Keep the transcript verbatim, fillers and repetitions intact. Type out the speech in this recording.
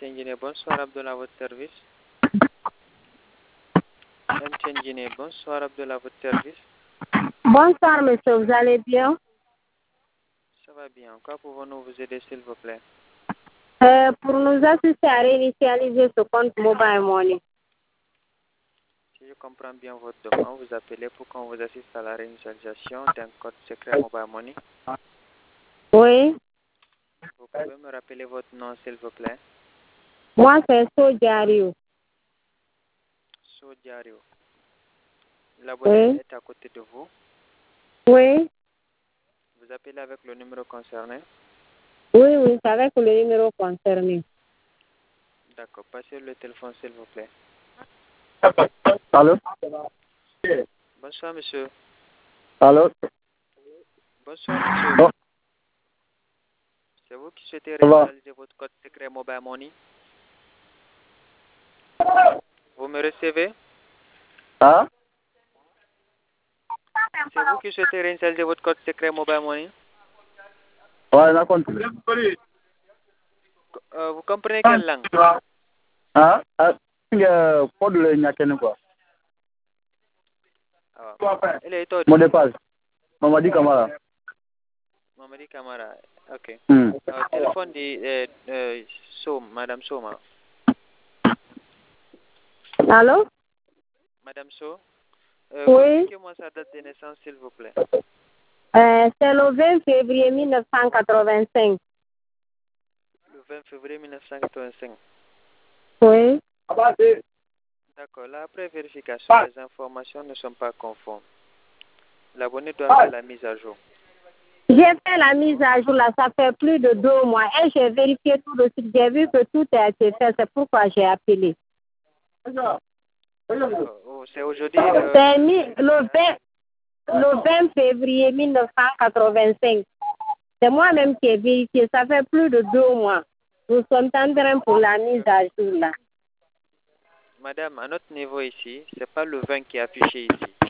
Guinée, bonsoir Abdullah, votre service. M T N Guinée, bonsoir Abdullah, votre service. Bonsoir monsieur, vous allez bien? Ça va bien. Quoi pouvons-nous vous aider s'il vous plaît? Euh, pour nous assister à réinitialiser ce compte Mobile Money. Si je comprends bien votre demande, vous appelez pour qu'on vous assiste à la réinitialisation d'un code secret Mobile Money. Oui. Vous pouvez me rappeler votre nom s'il vous plaît? Moi c'est Sodiario. Sodiario. L'abonné Oui. est à côté de vous. Oui. Vous appelez avec le numéro concerné? Oui, oui, c'est avec le numéro concerné. D'accord. Passez le téléphone s'il vous plaît. Allô? Bonsoir monsieur. Allô? Bonsoir monsieur. Bon. C'est vous qui souhaitez Ça va? réinitialiser votre code secret Mobile Money? Vous me recevez? Hein? C'est vous qui souhaitez réinitialiser votre code secret Mobile Money? Ouais, on a compris. Euh, vous comprenez quelle langue? Hein? Ah, euh, code le Nyakene quoi. Ah, il est tout. Mot de passe. Mamadi Kamara. Mamadi Kamara. Ok. Hmm. Euh, téléphone de euh, euh, Som, Madame Soma. Allô? Madame So, euh, Oui. communiquez-moi sa date de naissance s'il vous plaît. Euh, c'est le vingt février mille neuf cent quatre-vingt-cinq. Le vingt février mille neuf cent quatre-vingt-cinq. Oui. D'accord. Là, après vérification, les informations ne sont pas conformes. L'abonné doit faire la mise à jour. J'ai fait la mise à jour là, ça fait plus de deux mois et j'ai vérifié tout de suite. J'ai vu que tout a été fait, c'est pourquoi j'ai appelé. D'accord. Oh, c'est aujourd'hui. Euh, C'est mis le vingt, le vingt février mille neuf cent quatre-vingt-cinq. C'est moi-même qui ai vérifié, ça fait plus de deux mois. Nous sommes en train pour la mise à jour là. Madame, à notre niveau ici, c'est pas le vingt qui est affiché ici.